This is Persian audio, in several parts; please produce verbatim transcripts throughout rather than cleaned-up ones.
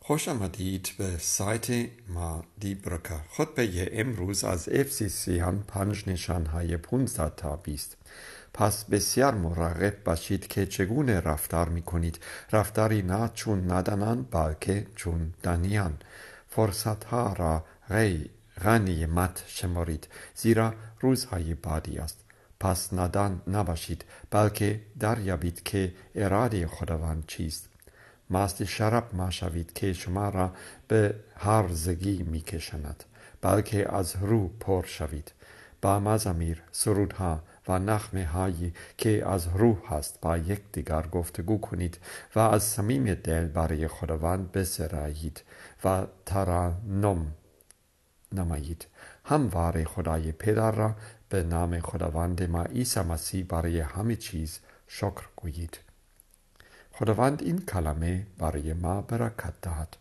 خوش آمدید به سایت ما دی برکه. خطبه امروز از اف سی سی هم پنج نشانهای پانزده تا بیست. پس بسیار مراقب باشید که چگونه رفتار می کنید. رفتاری نه چون ندانان بلکه چون دانیان. فرصتها را غی غنیمت شمارید، زیرا روزهای بعدی است. پس نادان نباشید، بلکه دریابید که اراده خداوند چیست. مست شراب مشوید که شما را به هرزگی می کشاند، بلکه از روح پر شوید. با مزامیر، سرودها و نغمه هایی که از روح هست با یکدیگر گفتگو کنید و از صمیم دل برای خداوند بسرایید و ترنم نمایید. همواره خدای پدر را به نام خداوند ما عیسی مسیح برای همه چیز شکر گویید. خداوند این کلمه برای ما برکت دهد.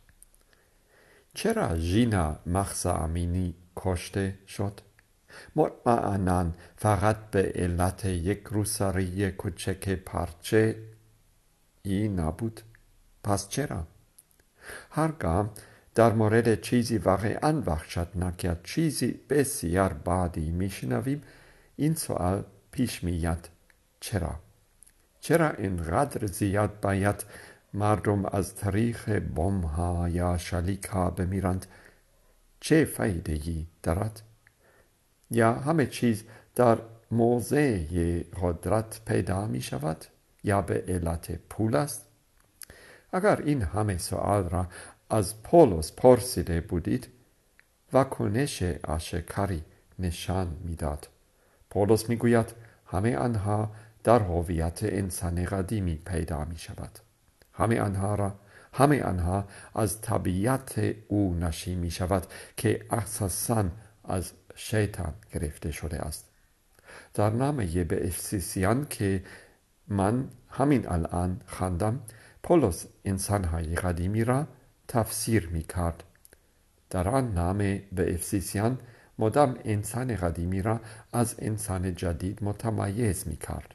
چرا ژینا مخزا امینی کشته شد؟ مطمئناً فقط به علت یک روسری کوچک پارچه ای نبود. پس چرا؟ هرگاه در مورد چیزی واقعاً وحشتناک، چیزی بسیار بدی میشنویم، این سوال پیش میاد: چرا؟ چرا اینقدر زیاد باید مردم از طریق بمب ها یا شلیک ها بمیرند؟ چه فایده ای دارد؟ یا همه چیز در موضع قدرت پیدا می شود یا به علت پول است؟ اگر این همه سوال را از پولس پرسیده بودید، واکنش آشکاری نشان میداد. پولس میگوید همه آنها در هویت انسان قدیمی پیدا می شود. همه آنها را همه آنها از طبیعت او ناشی می شود که اساساً از شیطان گرفته شده است. در نامه به افسوسیان که من همین الان خواندم، پولس انسانهای قدیمی را تفسیر می کرد. در آن نامه به افسوسیان مدام انسان قدیمی را از انسان جدید متمایز می کرد.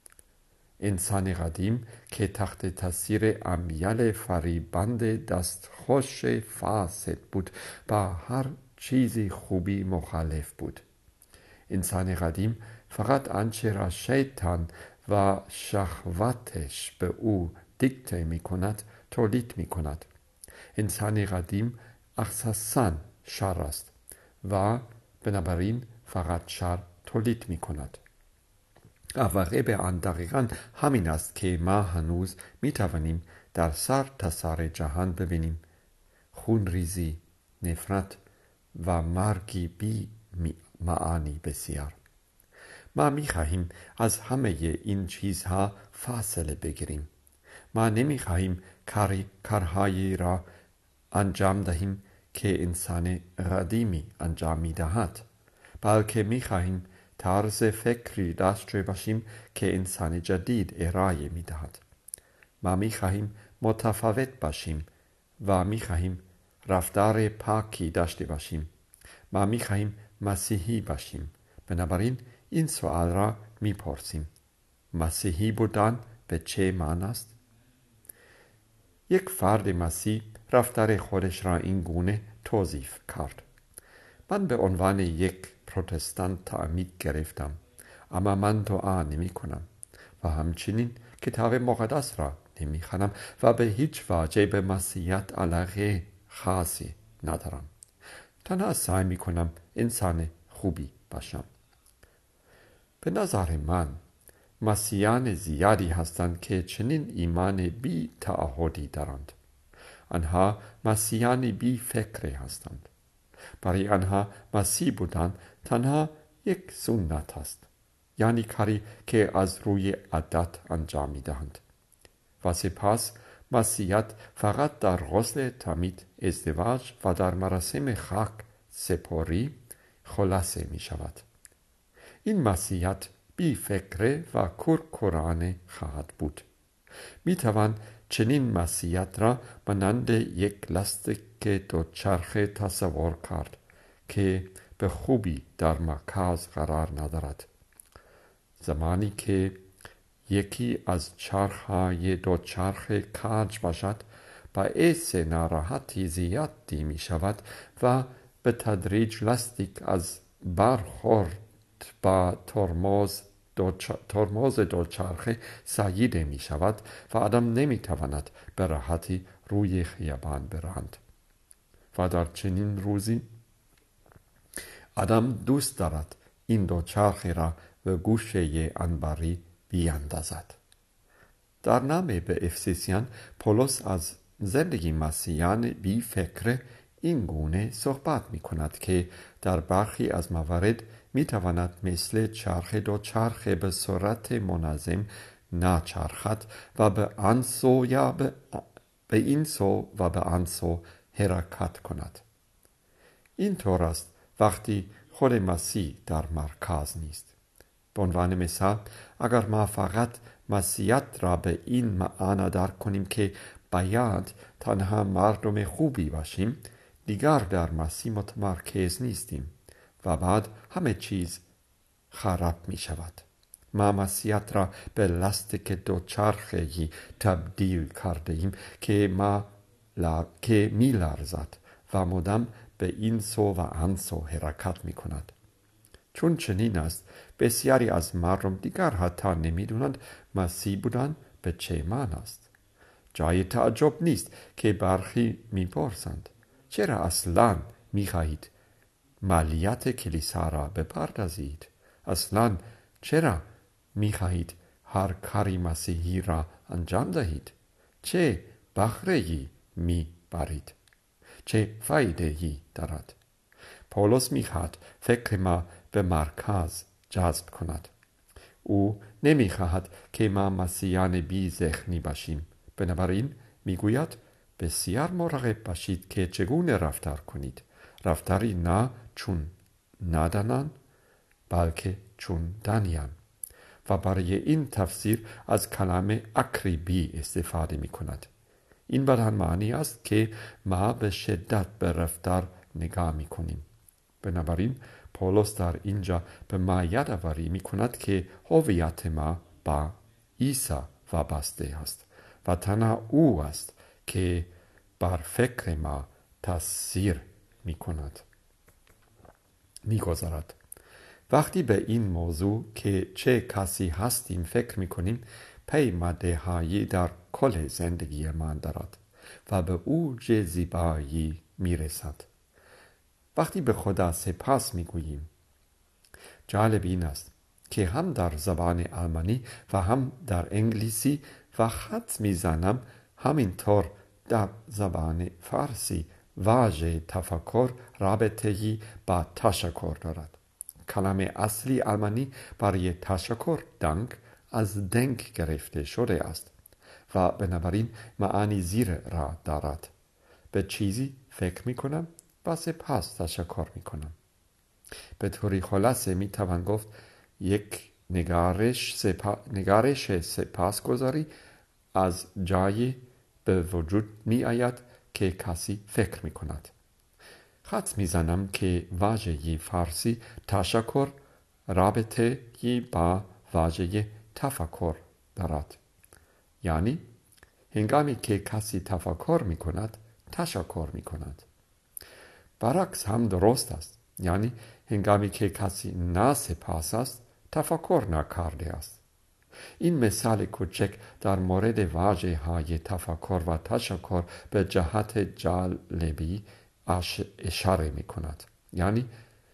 انسان قدیم که تحت تاثیر امیال فریبنده دستخوش فاسد بود، با هر چیزی خوبی مخالف بود. انسان قدیم فقط آنچه را شیطان و شهوتش به او دیکته می کند تولید می کند. انسان قدیم اساساً شر است و بنابراین فقط شر تولید می کند. عواقب آن دقیقاً همین است که ما هنوز می توانیم در سر تا سر جهان ببینیم: خونریزی، نفرت و مرگی بی معانی بسیار. ما می خواهیم از همه این چیزها فاصله بگیریم. ما نمی خواهیم کاری کارهایی را انجام دهیم که انسان قدیمی انجام می دهد، بلکه می خواهیم طرز فکری داشته باشیم که انسان جدید ارائه می دهد. ما می خواهیم متفاوت باشیم و می خواهیم رفتار پاکی داشته باشیم. ما می خواهیم مسیحی باشیم. بنابراین این سوال را می پرسیم: مسیحی بودن به چه معنی است؟ یک فرد مسیح رفتار خودش را این گونه توصیف کرد: من به عنوان یک پروتستان تعمید گرفتم، اما من دعا نمی کنم و همچنین کتاب مقدس را نمی خوانم و به هیچ وجه به مسیحیت علاقه خاصی ندارم. تنها سعی می کنم انسان خوبی باشم. به نظر من مسیحیان زیادی هستند که چنین ایمان بی تعهدی دارند. آنها مسیحیان بی فکری هستند. برای آنها مسیح بودن تنها یک سنت است، یعنی کاری که از روی عادت انجام می دهند. و سپس مسیحیت فقط در غسل تعمید، ازدواج و در مراسم خاک سپاری خلاصه می شود. این مسیحیت بی فکر و کورکورانه خواهد بود. می توان چنین مسیحیت را مانند یک لاستیک دوچرخه تصور کرد که به خوبی در مرکز قرار ندارد. زمانی که یکی از چرخهای دوچرخه کج باشد، باعث ناراحتی زیادی می شود و به تدریج لاستیک از برخورد با ترمز ترمز دوچرخه ساییده می شود و آدم نمی تواند به راحتی روی خیابان براند. و در چنین روزی آدم دوست دارد این دوچرخه را به گوشه انباری بیاندازد. در نامه به افسوسیان پولس از زندگی مسیحیان بی فکر این گونه صحبت می کند که در برخی از موارد می تواند مثل چرخ دوچرخه به صورت منظم نچرخد و به آن سو یا به, به این سو و به آن سو حرکت کند. این طور است وقتی خود مسیح در مرکز نیست. به عنوان مثال اگر ما فقط مسیحیت را به این معنا درک کنیم که باید تنها مردم خوبی باشیم، دیگر در مسیح متمرکز نیستیم و بعد همه چیز خراب می شود. ما مسیحیت را به لاستیک دوچرخه‌ای تبدیل کرده ایم که ما لر... که می لرزد و مدام به این سو و آن سو حرکت می کند. چون چنین است بسیاری از مردم دیگر حتی نمی دونند مسیح بودن به چه معنی است. جای تعجب نیست که برخی می پرسند چرا اصلا می خواهید مالیات کلیسا را بپردازید؟ اصلا چرا می خواهید هر کاری مسیحی را انجام دهید؟ چه بهره‌ای می برید؟ چه فایده‌ای دارد؟ پولس می خواهد فکر ما به مرکز جذب کند. او نمی خواهد که ما مسیحیان بی ذهنی باشیم. بنابراین می گوید بسیار مراقب باشید که چگونه رفتار کنید. رفتاری نه چون نادانان بلکه چون دانیان. و برای این تفسیر از کلمه اکریبی استفاده می کند. این بدان معنی است که ما به شدت به رفتار نگاه می کنیم. بنابراین پولس در اینجا به ما یادآوری می کند که هویت ما با عیسی وابسته است و تنها او است که بر فکر ما تأثیر می کند می گذارد. وقتی به این موضوع که چه کسی هستیم فکر می کنیم، پیمانده هایی در کل زندگی من دارد و به اوج زیبایی می رسد. وقتی به خدا سپاس می گوییم، جالب این است که هم در زبان آلمانی و هم در انگلیسی و حد می زنم همینطور در زبان فارسی واژه تفکر رابطه‌ای با تشکر دارد. کلمه اصلی آلمانی برای تشکر دانک از دنک گرفته شده است و بنابراین معانی زیر را دارد. به چیزی فکر می کنم و سپاس تشکر می کنم. به طوری خلاصه می توان گفت یک نگارش, سپا... نگارش سپاسگزاری از جایی به وجود می آید که کسی فکر می کند. خط می زنم که واژه فارسی تشکر رابطه با واژه تفکر دارد. یعنی هنگامی که کسی تفکر می کند تشکر می کند. برعکس هم درست است. یعنی هنگامی که کسی ناسپاس است تفکر نکرده است. این مثال کوچک در مورد واژه های تفکر و تشکر به جهت جالبی اشاره می کند. یعنی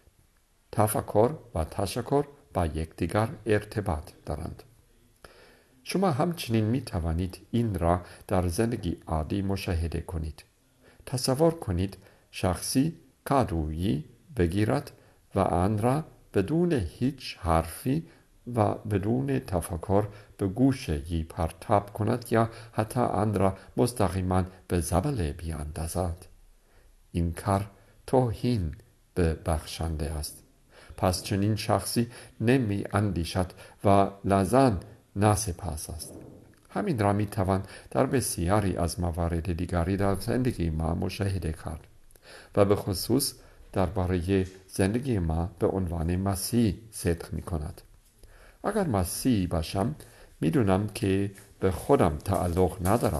تفکر و تشکر با یکدیگر ارتباط دارند. شما همچنین می توانید این را در زندگی عادی مشاهده کنید. تصور کنید شخصی کادویی بگیرد و آن را بدون هیچ حرفی و بدون تفکر به گوشه‌ای پرتاب کند یا حتی آن را مستقیما به زباله بیاندازد. این کار توهین به بخشنده است. پس چنین شخصی نمی اندیشد و لزن ناسپاس است. همین را می توان در بسیاری از موارد دیگری در زندگی ما مشاهده کرد و به خصوص درباره زندگی ما به عنوان مسیح صدق می کند. اگر مسیح باشم می دونم که به خودم تعلق ندارم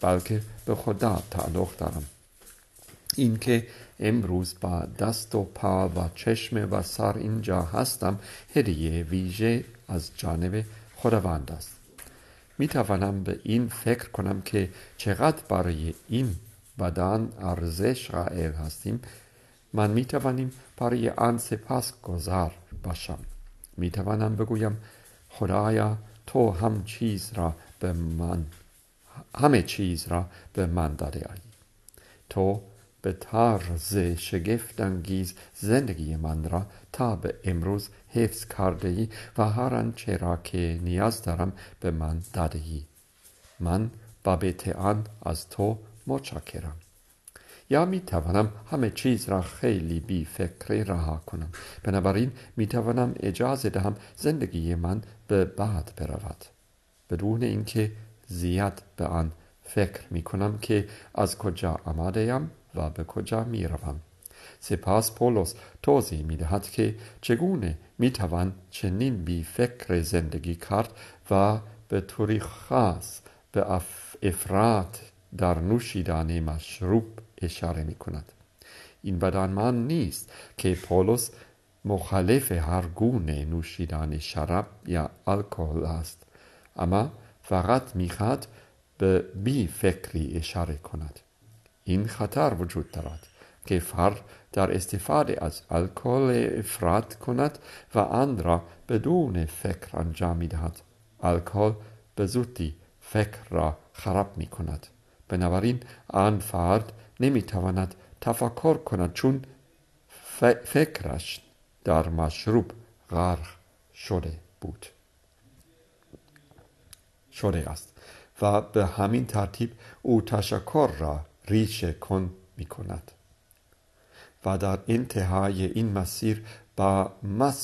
بلکه به خدا تعلق دارم. این که امروز با دست و پا و چشم و سر اینجا هستم هدیه ویژه از جانب خداوند است. می توانم به این فکر کنم که چقدر برای این بدن ارزش قائل هستیم. من می توانم برای آن سپاسگزار باشم. می توانم بگویم خدایا تو هم چیز را به من همه چیز را به من داده ای. تو به طرز شگفت‌انگیز زندگی من را تا به امروز حفظ کرده ای و هر آنچه را که نیاز دارم به من داده ای. من بابت آن از تو متشکرم. یا می توانم همه چیز را خیلی بی فکری رها کنم. بنابراین می توانم اجازه دهم زندگی من به باد برود بدون اینکه زیاد به آن فکر می کنم که از کجا آمده‌ام و به کجا می روم. سپاس پولس توضیح می دهد که چگونه می توان چنین بی فکر زندگی کرد و به طوری خاص به افراط در نوشیدن مشروب اشاره می کند. این بدان من نیست که پولس مخالف هر گونه نوشیدن شراب یا الکل است، اما فقط می خواهد به بی فکری اشاره کند. این خطر وجود دارد که فرد در استفاده از الکل افراط کند و آن را بدون فکر انجام می دهد. الکل به زودی فکر را خراب می کند. بنابراین آن فرد نمی تواند تفکر کند چون فکرش در مشروب غرق شده بود شده است و به همین ترتیب او تشکر را ریشه کن می کند و در انتهای این مسیر با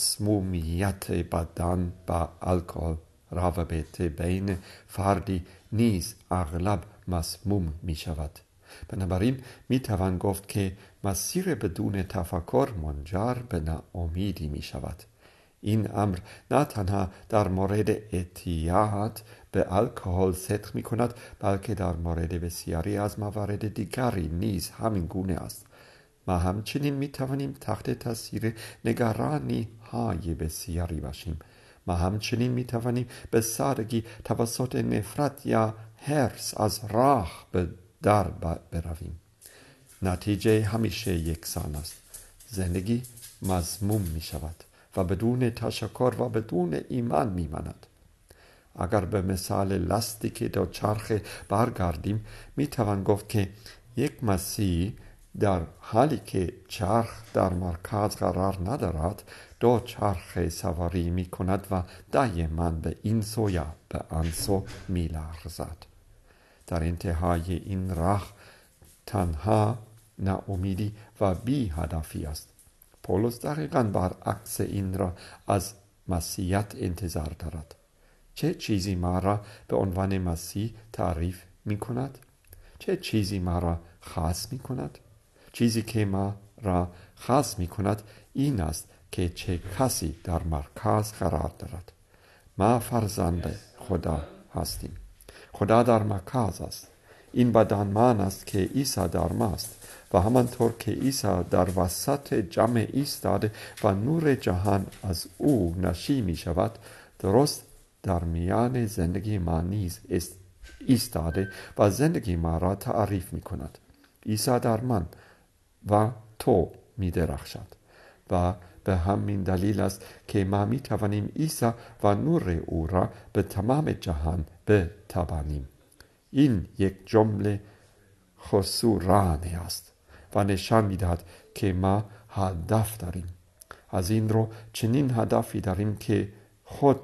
مسمومیت بدن با الکل روابط بین فردی نیز اغلب مسموم می شود. بنابراین می توان گفت که مسیر بدون تفکر منجر به ناامیدی می شود. این امر نه تنها در مورد اعتیاد به الکل صدق می کند، بلکه در مورد بسیاری از موارد دیگری نیز همین گونه است. ما همچنین می توانیم تحت تاثیر نگرانی های بسیاری باشیم. ما همچنین می توانیم به سادگی توسط نفرت یا حرص از راه به در برویم. نتیجه همیشه یکسان است. زندگی مذموم می شود و بدون تشکر و بدون ایمان می ماند. اگر به مثال لاستیک دوچرخه برگردیم می توان گفت که یک مسیح در حالی که چرخ در مرکز قرار ندارد دو چرخ سواری می کند و دائما به این سو یا به آن سو می لرزد. در انتهای این راه تنها ناامیدی و بی هدفی است. پولس دقیقاً برعکس این را از مسیحیت انتظار دارد. چه چیزی ما را به عنوان مسیح تعریف می کند؟ چه چیزی ما را خاص می کند؟ چیزی که ما را خاص می کند این است که چه کسی در مرکز قرار دارد. ما فرزند خدا هستیم. خدا در مرکز است. این بدان من است که عیسی در ماست و همانطور که عیسی در وسط جمع ایستاده و نور جهان از او نشی می شود، درست در میان زندگی ما نیز ایستاده و زندگی ما را تعریف می کند. عیسی در من و تو می درخشد و به همین دلیل است که ما می توانیم عیسی و نور او را به تمام جهان بتابانیم. این یک جمله خسورانه است و نشان می دهد که ما هدف داریم. از این رو چنین هدفی داریم که خود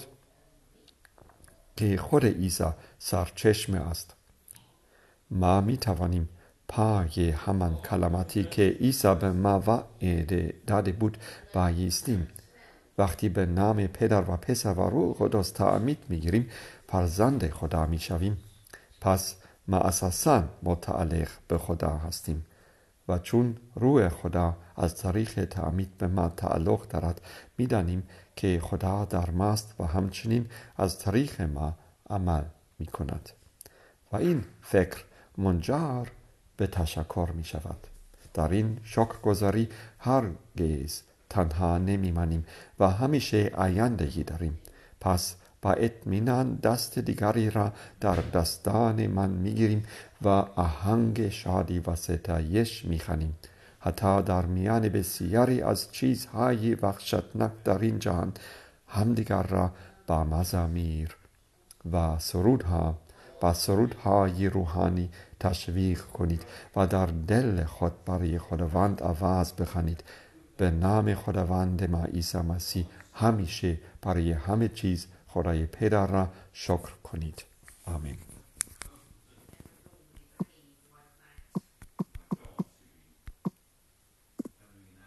که خود عیسی سرچشمه است. ما می توانیم پای همان کلماتی که عیسی به ما وعده داده بود بایستیم. وقتی به نام پدر و پسر و روح قدس تعمید می گیریم فرزند خدا می شویم. پس ما اساساً متعلق به خدا هستیم و چون روح خدا از طریق تعمید به ما تعلق دارد می دانیم که خدا در ماست و همچنین از طریق ما عمل می کند. و این فکر منجر به تشکر می شود. در این شکرگزاری هرگز تنها نمی مانیم و همیشه آیندگی داریم. پس با اطمینان دست دیگری را در دستان من می گیریم و آهنگ شادی و ستایش می خوانیم. حتی در میان بسیاری از چیزهای وحشتناک در این جهان همدیگر را با مزامیر و سرودها و سرودهای روحانی تشویق کنید و در دل خود برای خداوند آواز بخوانید. به نام خداوند ما عیسی مسیح همیشه برای همه چیز خدای پدر را شکر کنید. آمین.